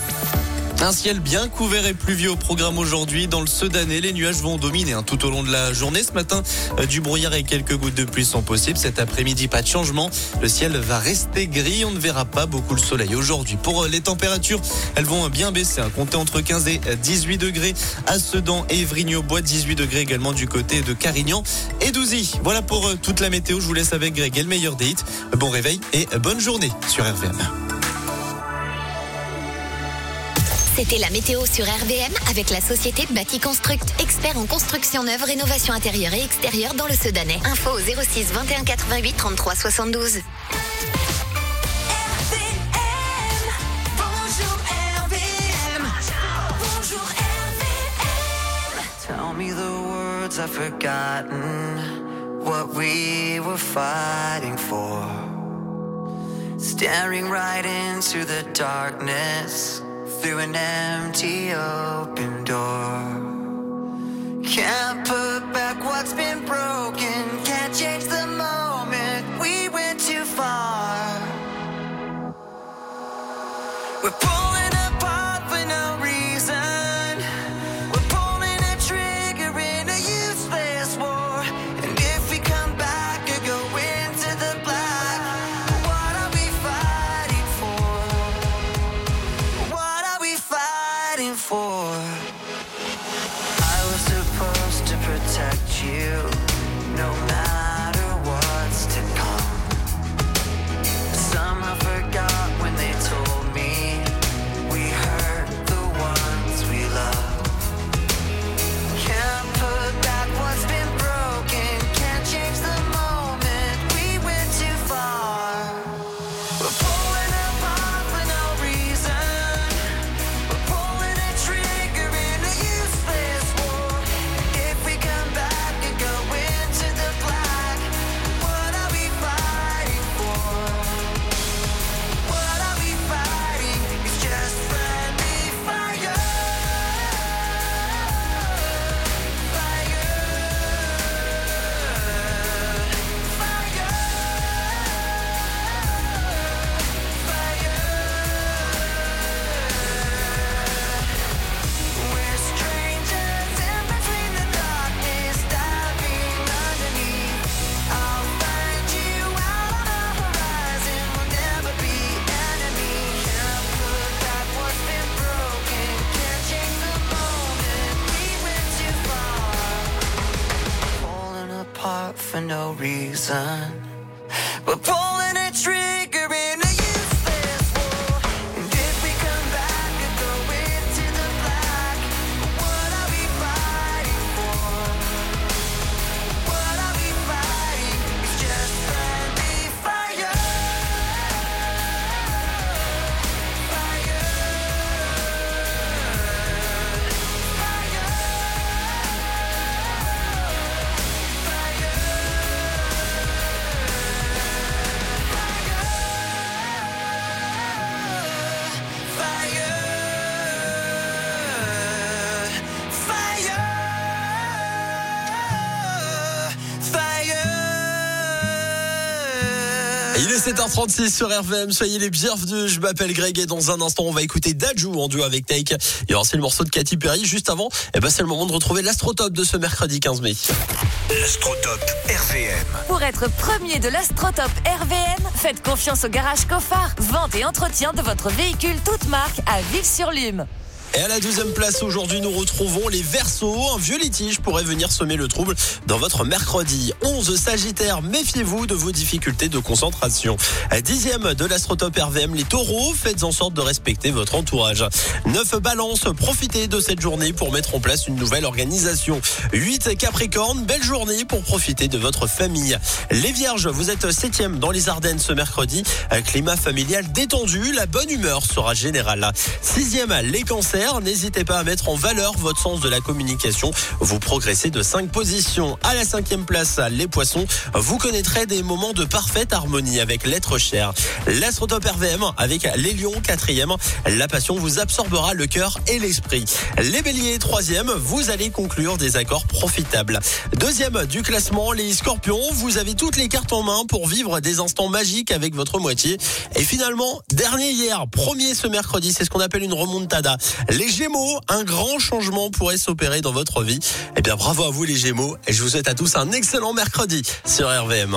S2: Un ciel bien couvert et pluvieux au programme aujourd'hui. Dans le Sedanais, les nuages vont dominer tout au long de la journée. Ce matin, du brouillard et quelques gouttes de pluie sont possibles. Cet après-midi, pas de changement. Le ciel va rester gris. On ne verra pas beaucoup le soleil aujourd'hui. Pour les températures, elles vont bien baisser. Comptez entre 15 et 18 degrés à Sedan et Vrigneux-Bois. 18 degrés également du côté de Carignan et Douzy. Voilà pour toute la météo. Je vous laisse avec Greg et le meilleur des hits. Bon réveil et bonne journée sur RVM.
S9: C'était la météo sur RVM avec la société Bâti Construct. Expert en construction neuve, rénovation intérieure et extérieure dans le Sedanais. Info au 06 21 88 33 72.
S5: Tell me the words I've forgotten, what we were fighting for. Staring right into the darkness, through an empty open door. Can't put back what's been broken, can't change the moment we went too far. We're pulling apart for no reason. We're pulling a trigger in a useless war. And if we come back or go into the black, what are we fighting for? What are we fighting for? I was supposed to protect you, no matter what's to come. Somehow forgot when they told me for no reason. We're pulling a trigger in a useless war. And if we come back and go into the black, what are we fighting for? What are we fighting? It's just friendly fire.
S2: Il est 7h36 sur RVM, soyez les bienvenus, je m'appelle Greg et dans un instant on va écouter Dadju en duo avec Take. Il y aura aussi le morceau de Katy Perry juste avant, c'est le moment de retrouver l'Astrotop de ce mercredi 15 mai.
S6: L'Astrotop RVM.
S10: Pour être premier de l'Astrotop RVM, faites confiance au garage Coffard. Vente et entretien de votre véhicule toute marque à Vives-sur-Lume.
S2: Et à la 12e place aujourd'hui, nous retrouvons les Verseaux. Un vieux litige pourrait venir semer le trouble dans votre mercredi. 11 Sagittaires, méfiez-vous de vos difficultés de concentration. 10e de l'Astrotop RVM, les Taureaux, faites en sorte de respecter votre entourage. 9 Balance, profitez de cette journée pour mettre en place une nouvelle organisation. 8 Capricorne, belle journée pour profiter de votre famille. Les Vierges, vous êtes 7e dans les Ardennes ce mercredi. Climat familial détendu, la bonne humeur sera générale. 6e, les Cancers. N'hésitez pas à mettre en valeur votre sens de la communication. Vous progressez de 5 positions. À la 5e place, les Poissons. Vous connaîtrez des moments de parfaite harmonie avec l'être cher. L'Astrotop RVM avec les Lions, 4e. La passion vous absorbera le cœur et l'esprit. Les Béliers, 3e. Vous allez conclure des accords profitables. 2e du classement, les Scorpions. Vous avez toutes les cartes en main pour vivre des instants magiques avec votre moitié. Et finalement, dernier hier, premier ce mercredi, c'est ce qu'on appelle une remontada. Les Gémeaux, un grand changement pourrait s'opérer dans votre vie. Eh bien, bravo à vous les Gémeaux et je vous souhaite à tous un excellent mercredi sur RVM.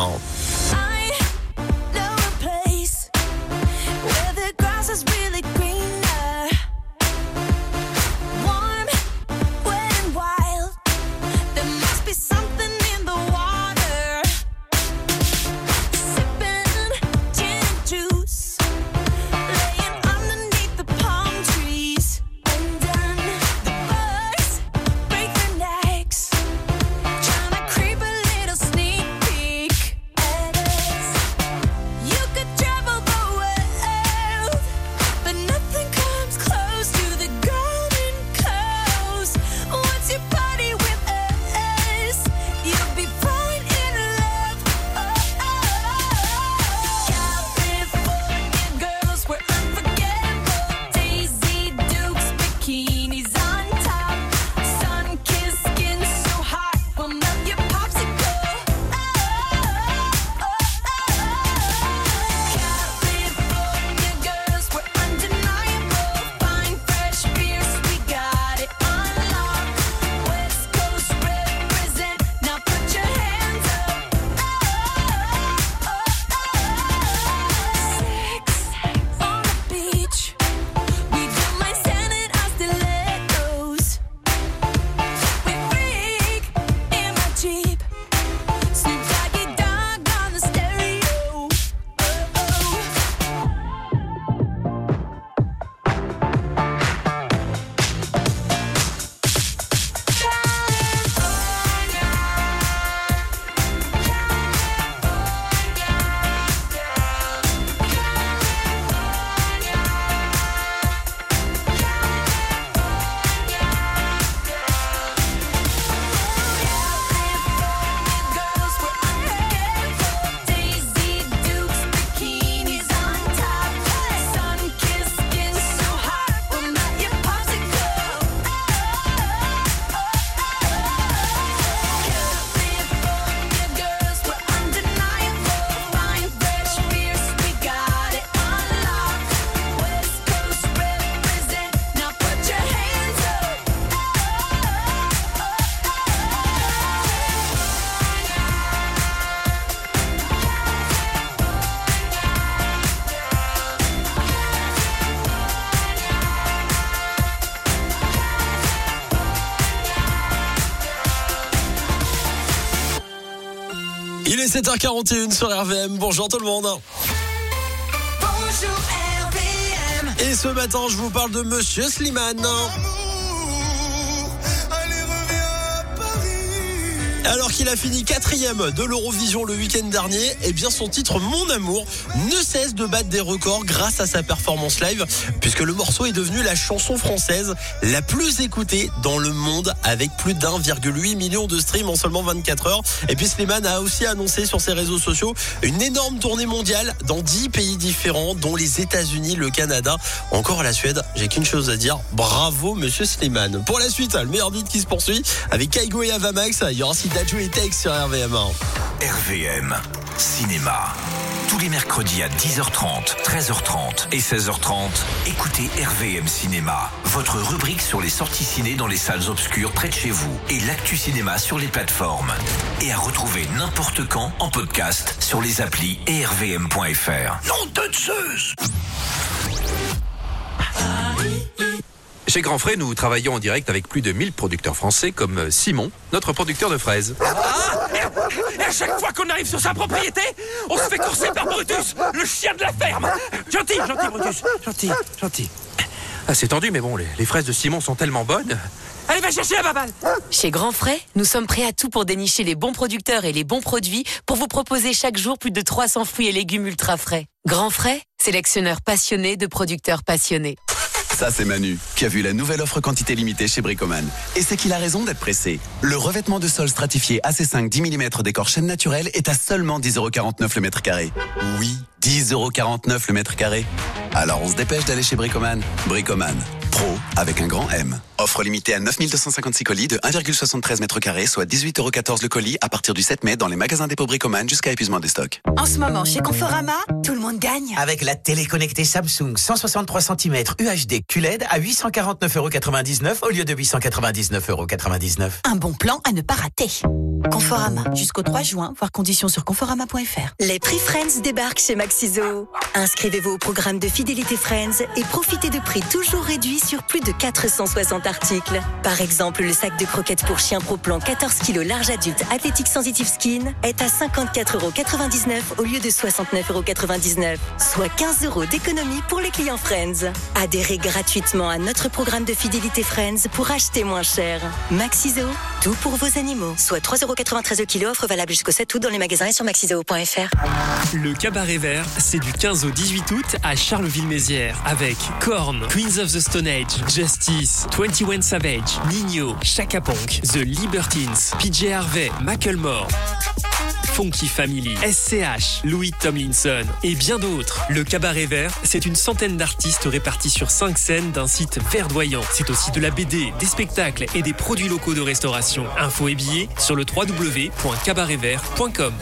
S2: 7h41 sur RVM. Bonjour tout le monde.
S5: Bonjour RVM.
S2: Et ce matin, je vous parle de Monsieur Slimane. Alors qu'il a fini 4e de l'Eurovision le week-end dernier, eh bien son titre Mon Amour ne cesse de battre des records grâce à sa performance live, puisque le morceau est devenu la chanson française la plus écoutée dans le monde, avec plus d'1,8 million de streams en seulement 24 heures. Et puis Slimane a aussi annoncé sur ses réseaux sociaux une énorme tournée mondiale dans 10 pays différents, dont les États-Unis, le Canada, encore la Suède. J'ai qu'une chose à dire, bravo Monsieur Slimane. Pour la suite, le meilleur beat qui se poursuit avec Kaigo et Avamax. Il y aura aussi Dadju et Tex sur RVM.
S6: RVM Cinéma. Tous les mercredis à 10h30, 13h30 et 16h30, écoutez RVM Cinéma, votre rubrique sur les sorties ciné dans les salles obscures près de chez vous et l'actu cinéma sur les plateformes. Et à retrouver n'importe quand en podcast sur les applis et rvm.fr. Nom de Zeus!
S12: Chez Grand Frais, nous travaillons en direct avec plus de 1000 producteurs français comme Simon, notre producteur de fraises.
S13: Et à chaque fois qu'on arrive sur sa propriété, on se fait courser par Brutus, le chien de la ferme. Gentil, Brutus, gentil.
S12: Ah, c'est tendu, mais bon, les fraises de Simon sont tellement bonnes.
S13: Allez, va chercher la baballe.
S10: Chez Grand Frais, nous sommes prêts à tout pour dénicher les bons producteurs et les bons produits pour vous proposer chaque jour plus de 300 fruits et légumes ultra frais. Grand Frais, sélectionneur passionné de producteurs passionnés.
S14: Ça, c'est Manu, qui a vu la nouvelle offre quantité limitée chez Bricoman. Et c'est qu'il a raison d'être pressé. Le revêtement de sol stratifié AC5 10 mm décor chêne naturel est à seulement 10,49€ le mètre carré. Oui, 10,49€ le mètre carré. Alors on se dépêche d'aller chez Bricoman. Bricoman, pro avec un grand M. Offre limitée à 9256 colis de 1,73 mètres carrés, soit 18,14€ le colis à partir du 7 mai dans les magasins dépôt Bricoman jusqu'à épuisement des stocks.
S17: En ce moment, chez Conforama, tout le monde gagne.
S15: Avec la télé connectée Samsung 163 cm UHD QLED à 849,99€ au lieu de 899,99€.
S17: Un bon plan à ne pas rater. Conforama, jusqu'au 3 juin, voir conditions sur conforama.fr.
S25: Les prix Friends débarquent chez Maxiso. Inscrivez-vous au programme de fidélité Friends et profitez de prix toujours réduits sur plus de 460 articles. Par exemple, le sac de croquettes pour chien Pro Plan 14 kg large adulte Athletic Sensitive Skin est à 54,99€ au lieu de 69,99€, soit 15€ d'économie pour les clients Friends. Adhérez gratuitement à notre programme de fidélité Friends pour acheter moins cher. Maxiso, tout pour vos animaux. Soit 3,93€ le kilo, offre valable jusqu'au 7 août dans les magasins et sur maxiso.fr.
S26: Le Cabaret Vert, c'est du 15 au 18 août à Charleville-Mézières avec Korn, Queens of the Stone Age, Justice, 21 Savage, Nino, Chaka Ponk, The Libertines, PJ Harvey, Macklemore, Funky Family, SCH, Louis Tomlinson et bien d'autres. Le Cabaret Vert, c'est une centaine d'artistes répartis sur 5 scènes d'un site verdoyant. C'est aussi de la BD, des spectacles et des produits locaux de restauration. Infos et billets sur le www.cabaretvert.com.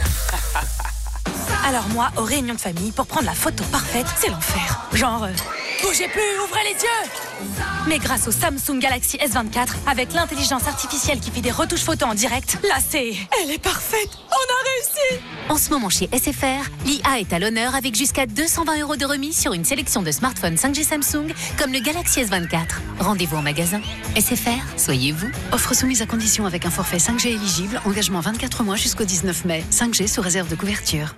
S17: Alors moi, aux réunions de famille, pour prendre la photo parfaite, c'est l'enfer. Genre, bougez plus, ouvrez les yeux. Mais grâce au Samsung Galaxy S24, avec l'intelligence artificielle qui fait des retouches photos en direct, là elle est parfaite. On a réussi.
S9: En ce moment chez SFR, l'IA est à l'honneur avec jusqu'à 220€ de remise sur une sélection de smartphones 5G Samsung comme le Galaxy S24. Rendez-vous en magasin. SFR, soyez vous.
S27: Offre soumise à condition avec un forfait 5G éligible, engagement 24 mois jusqu'au 19 mai. 5G sous réserve de couverture.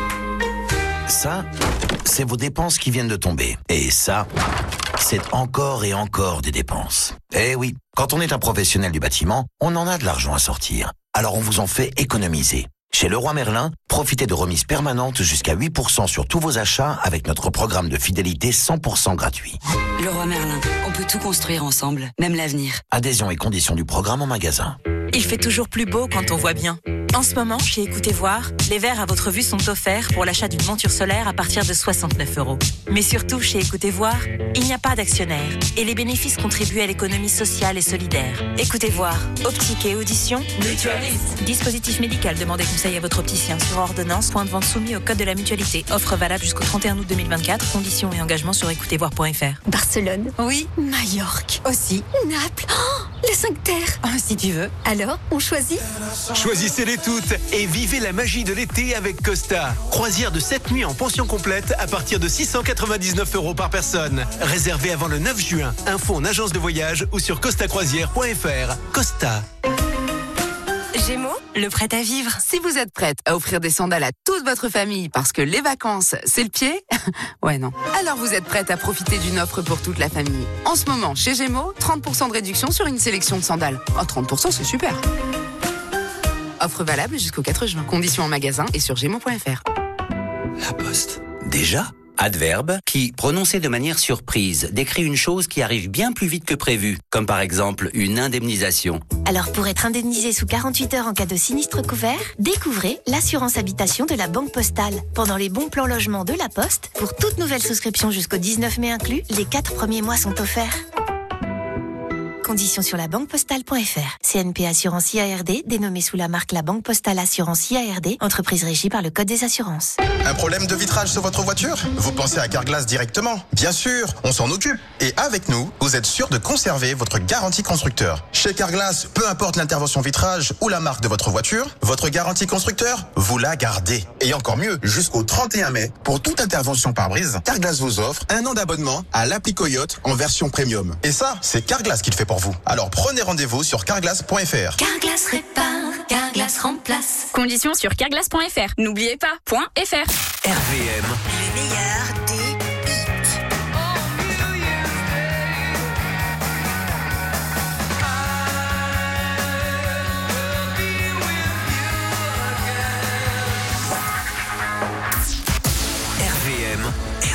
S15: Ça, c'est vos dépenses qui viennent de tomber. Et ça, c'est encore et encore des dépenses. Eh oui, quand on est un professionnel du bâtiment, on en a de l'argent à sortir. Alors on vous en fait économiser. Chez Leroy Merlin, profitez de remises permanentes jusqu'à 8% sur tous vos achats avec notre programme de fidélité 100% gratuit.
S28: Leroy Merlin, on peut tout construire ensemble, même l'avenir.
S15: Adhésion et conditions du programme en magasin.
S29: Il fait toujours plus beau quand on voit bien. En ce moment, chez Écoutez Voir, les verres à votre vue sont offerts pour l'achat d'une monture solaire à partir de 69€. Mais surtout, chez Écoutez Voir, il n'y a pas d'actionnaire et les bénéfices contribuent à l'économie sociale et solidaire. Écoutez Voir, optique et audition, mutualiste. Dispositif médical, demandez conseil à votre opticien sur ordonnance, point de vente soumis au code de la mutualité. Offre valable jusqu'au 31 août 2024, conditions et engagements sur écoutezvoir.fr.
S25: Barcelone.
S29: Oui.
S25: Majorque.
S29: Aussi.
S25: Naples. Oh, les 5 terres.
S29: Si tu veux.
S25: Alors, on choisit?
S30: Choisissez-les toutes et vivez la magie de l'été avec Costa. Croisière de 7 nuits en pension complète à partir de 699€ par personne. Réservé avant le 9 juin. Info en agence de voyage ou sur costacroisière.fr. Costa.
S29: Gémeaux, le prêt à vivre.
S1: Si vous êtes prête à offrir des sandales à toute votre famille parce que les vacances, c'est le pied, ouais non. Alors vous êtes prête à profiter d'une offre pour toute la famille. En ce moment, chez Gémeaux, 30% de réduction sur une sélection de sandales. Oh, 30%, c'est super. Offre valable jusqu'au 4 juin. Conditions en magasin et sur gémeaux.fr.
S11: La Poste. Déjà ? Adverbe qui, prononcé de manière surprise, décrit une chose qui arrive bien plus vite que prévu, comme par exemple une indemnisation.
S9: Alors pour être indemnisé sous 48 heures en cas de sinistre couvert, découvrez l'assurance habitation de la Banque Postale. Pendant les bons plans logement de la Poste, pour toute nouvelle souscription jusqu'au 19 mai inclus, les 4 premiers mois sont offerts. Conditions sur labanquepostale.fr. CNP Assurance IARD, dénommée sous la marque La Banque Postale Assurance IARD, entreprise régie par le Code des assurances.
S16: Un problème de vitrage sur votre voiture ? Vous pensez à Carglass directement ? Bien sûr, on s'en occupe. Et avec nous, vous êtes sûr de conserver votre garantie constructeur. Chez Carglass, peu importe l'intervention vitrage ou la marque de votre voiture, votre garantie constructeur, vous la gardez. Et encore mieux, jusqu'au 31 mai, pour toute intervention pare-brise, Carglass vous offre 1 an d'abonnement à l'appli Coyote en version premium. Et ça, c'est Carglass qui le fait pour vous. Alors prenez rendez-vous sur carglass.fr.
S7: Carglass répare, Carglass remplace.
S18: Conditions sur carglass.fr. N'oubliez pas, .fr.
S6: RVM.
S7: Les meilleurs des
S6: RVM.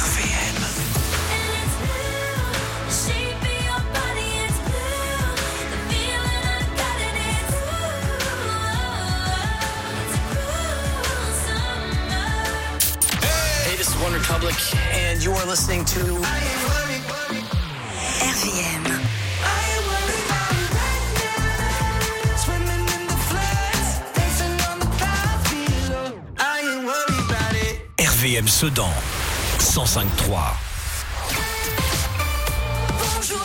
S19: Republic, and you are listening to
S7: RVM.
S6: RVM Sedan 105.3.
S7: Bonjour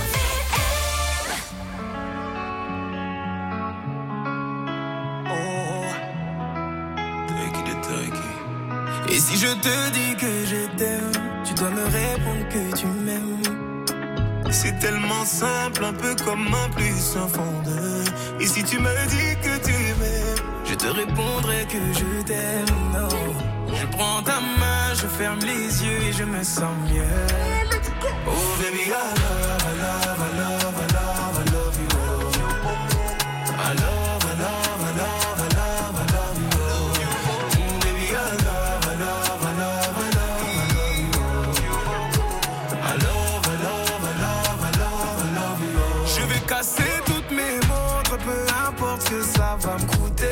S5: Et si je te dis que je t'aime, tu dois me répondre que tu m'aimes. C'est tellement simple, un peu comme un plus un fond de. Et si tu me dis que tu m'aimes, je te répondrai que je t'aime. Non, je prends ta main, je ferme les yeux et je me sens mieux. Oh baby, I love, I love, I love, I love, I love you. I love. Ça va me coûter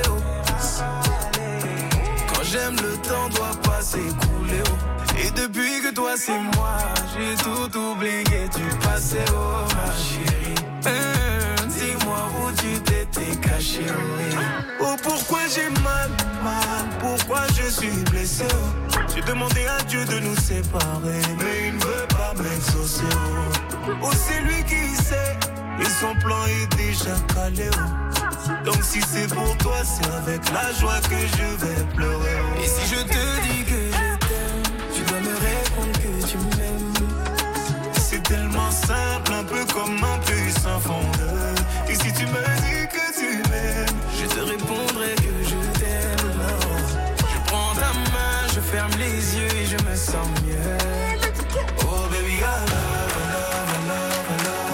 S5: quand j'aime le temps doit pas s'écouler et depuis que toi c'est moi j'ai tout oublié du passé ma chérie dis-moi où tu t'étais caché oh pourquoi j'ai mal pourquoi je suis blessé j'ai demandé à Dieu de nous séparer mais il ne veut pas m'exaucer oh c'est lui qui sait et son plan est déjà calé donc si c'est pour toi, c'est avec la joie que je vais pleurer. Et si je te dis que je t'aime, tu dois me répondre que tu m'aimes. C'est tellement simple, un peu comme un puissant fondeur. Et si tu me dis que tu m'aimes, je te répondrai que je t'aime. Je prends ta main, je ferme les yeux et je me sens mieux. Oh baby, I love, I love, I love, I love.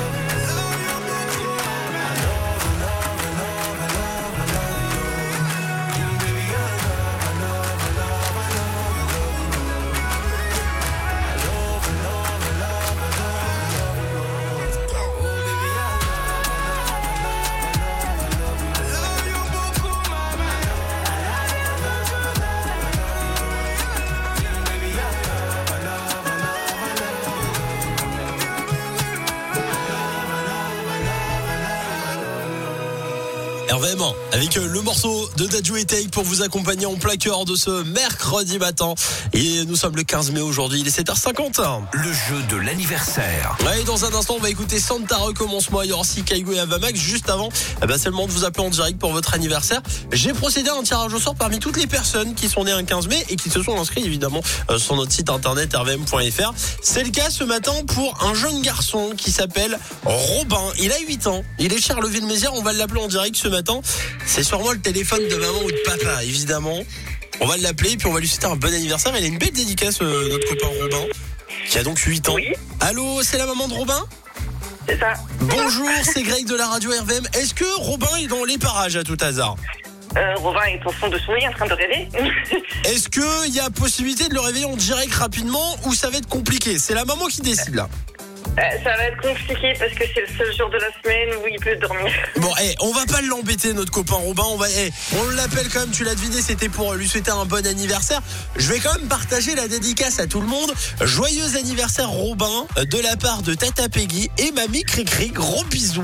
S2: RVM avec le morceau de Dadju et Take pour vous accompagner en plein cœur de ce mercredi matin. Et nous sommes le 15 mai aujourd'hui, il est 7h50.
S6: Le jeu de l'anniversaire.
S2: Ouais, dans un instant, on va écouter Santa Recommence-moi. Il y aura aussi Kaigo et Avamax. Juste avant, c'est le moment de vous appeler en direct pour votre anniversaire. J'ai procédé à un tirage au sort parmi toutes les personnes qui sont nées un 15 mai et qui se sont inscrites évidemment sur notre site internet rvm.fr. C'est le cas ce matin pour un jeune garçon qui s'appelle Robin. Il a 8 ans. Il est Charleville-Mézières. On va l'appeler en direct ce matin. attend, c'est sûrement le téléphone de maman ou de papa, évidemment. On va l'appeler, puis on va lui souhaiter un bon anniversaire. Il a une belle dédicace, notre copain Robin, qui a donc 8 ans. Oui. Allô, c'est la maman de Robin ?
S3: C'est ça.
S2: Bonjour, c'est Greg de la radio RVM. Est-ce que Robin est dans les parages à tout hasard ?
S3: Robin est au fond de son lit en train de rêver.
S2: Est-ce qu'il y a possibilité de le réveiller en direct rapidement ou ça va être compliqué ? C'est la maman qui décide là.
S3: Ça va être compliqué parce que c'est le seul jour de la semaine où il peut dormir.
S2: Bon, on va pas l'embêter, notre copain Robin. On l'appelle quand même, tu l'as deviné, c'était pour lui souhaiter un bon anniversaire. Je vais quand même partager la dédicace à tout le monde. Joyeux anniversaire Robin, de la part de Tata Peggy et Mamie Cricri. Gros bisous.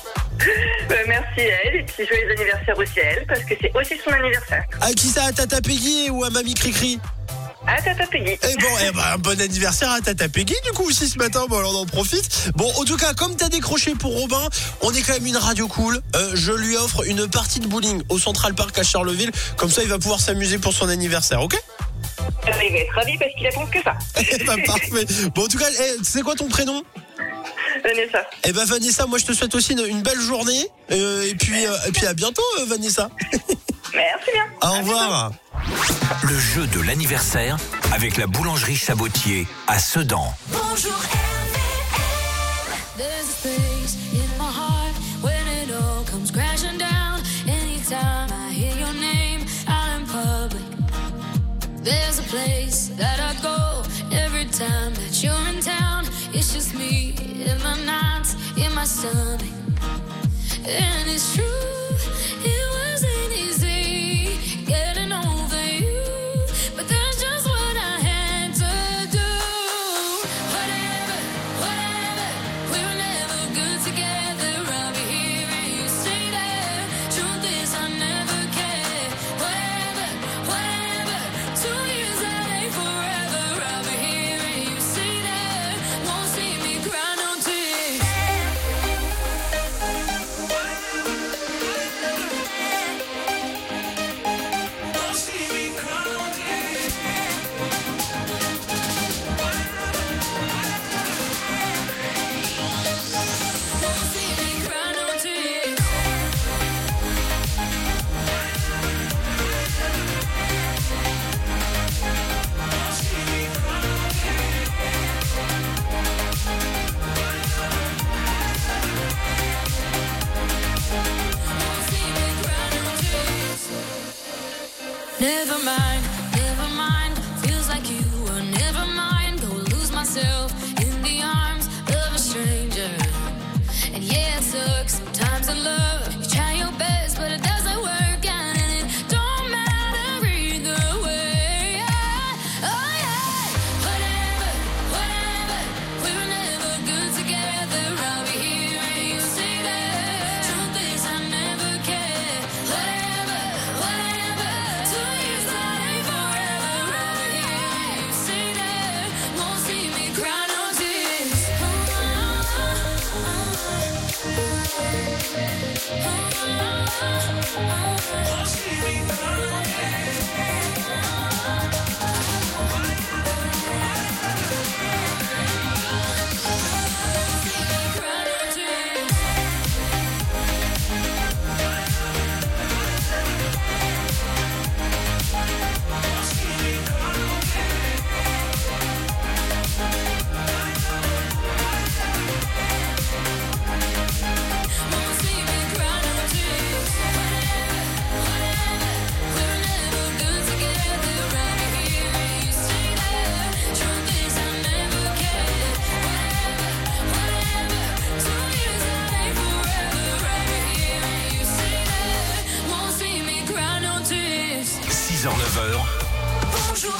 S3: Merci à elle et puis joyeux anniversaire aussi à elle parce que c'est aussi son anniversaire.
S2: À qui ça, à Tata Peggy ou à Mamie Cricri ?
S3: À Tata Peggy.
S2: Un bon anniversaire à Tata Peggy du coup aussi ce matin, bon alors on en profite. Bon, en tout cas, comme t'as décroché pour Robin, on est quand même une radio cool. Je lui offre une partie de bowling au Central Park à Charleville, comme ça il va pouvoir s'amuser pour son anniversaire, ok ?
S3: Il va être ravi parce qu'il attend que ça.
S2: Parfait. Bon, en tout cas, c'est quoi ton prénom ?
S3: Vanessa.
S2: Vanessa, moi je te souhaite aussi une belle journée et puis à bientôt Vanessa.
S3: Merci bien.
S2: Au revoir.
S6: Le jeu de l'anniversaire avec la boulangerie Chabotier à Sedan.
S7: Bonjour RVM. There's a space in my heart when it all comes crashing down. Anytime I hear your name out in public. There's a place that I go every time that you're in town. It's just me in the nights in my stomach. And it's true, it wasn't easy getting over you, but that's just what I had to do. Whatever, we were never good together. I'll be here and you say that. Truth is I never cared. Whatever, 2 years that ain't forever. I'll be here and you say that. Won't see me cry no tears. Never mind, feels like you were never mind. Go lose myself in the arms of a stranger. And yeah, it sucks sometimes in love. You try your best, but it doesn't work out. And it don't matter either way. Oh yeah, whatever, we were never good together. I'll be here and you say that. Truth is I never cared. Whatever, 2 years that ain't forever. I'll be here and you say that. Won't see me cry no tears. Won't see me cry no tears.
S6: 6h, 9h,
S7: Bonjour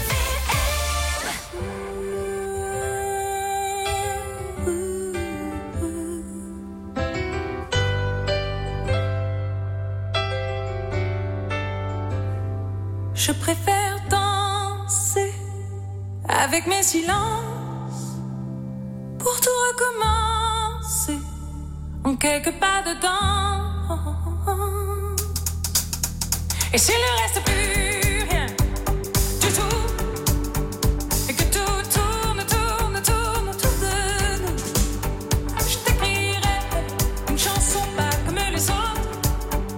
S4: Je préfère danser avec mes silences pour tout recommencer en quelques pas dedans. Et s'il ne reste plus rien du tout, et que tout tourne autour de nous, je t'écrirai une chanson pas comme les autres,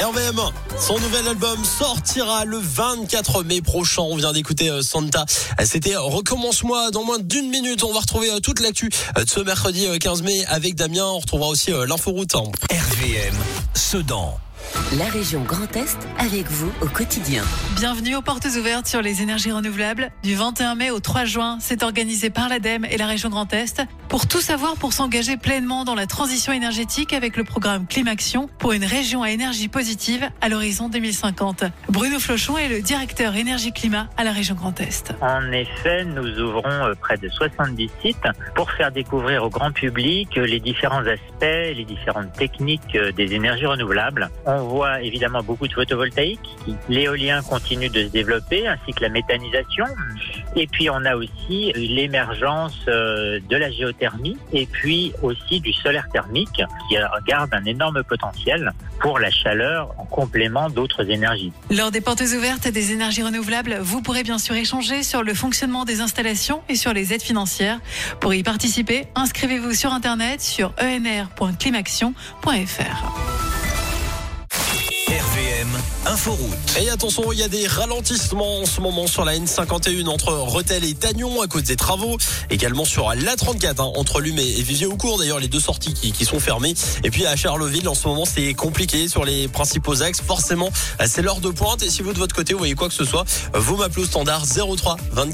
S2: RVM, son nouvel album sortira le 24 mai prochain. On vient d'écouter Santa. C'était Recommence-moi. Dans moins d'une minute, on va retrouver toute l'actu de ce mercredi 15 mai avec Damien. On retrouvera aussi l'inforoute.
S6: RVM, Sedan.
S8: La région Grand Est avec vous au quotidien.
S10: Bienvenue aux portes ouvertes sur les énergies renouvelables. Du 21 mai au 3 juin, c'est organisé par l'ADEME et la région Grand Est. Pour tout savoir, pour s'engager pleinement dans la transition énergétique avec le programme Climaction pour une région à énergie positive à l'horizon 2050. Bruno Flochon est le directeur énergie-climat à la région Grand Est.
S12: En effet, nous ouvrons près de 70 sites pour faire découvrir au grand public les différents aspects, les différentes techniques des énergies renouvelables. On voit évidemment beaucoup de photovoltaïque. L'éolien continue de se développer, ainsi que la méthanisation. Et puis on a aussi l'émergence de la géothermie et puis aussi du solaire thermique qui garde un énorme potentiel pour la chaleur en complément d'autres énergies.
S10: Lors des portes ouvertes des énergies renouvelables, vous pourrez bien sûr échanger sur le fonctionnement des installations et sur les aides financières. Pour y participer, inscrivez-vous sur internet sur enr.climaction.fr.
S6: RVM, Inforoute.
S2: Et attention, il y a des ralentissements en ce moment sur la N51 entre Rethel et Tagnon à cause des travaux. Également sur l'A34 entre Lume et Vivier-au-Court. D'ailleurs, les deux sorties qui sont fermées. Et puis à Charleville, en ce moment, c'est compliqué sur les principaux axes. Forcément, c'est l'heure de pointe. Et si vous, de votre côté, vous voyez quoi que ce soit, vous m'appelez au standard 03 24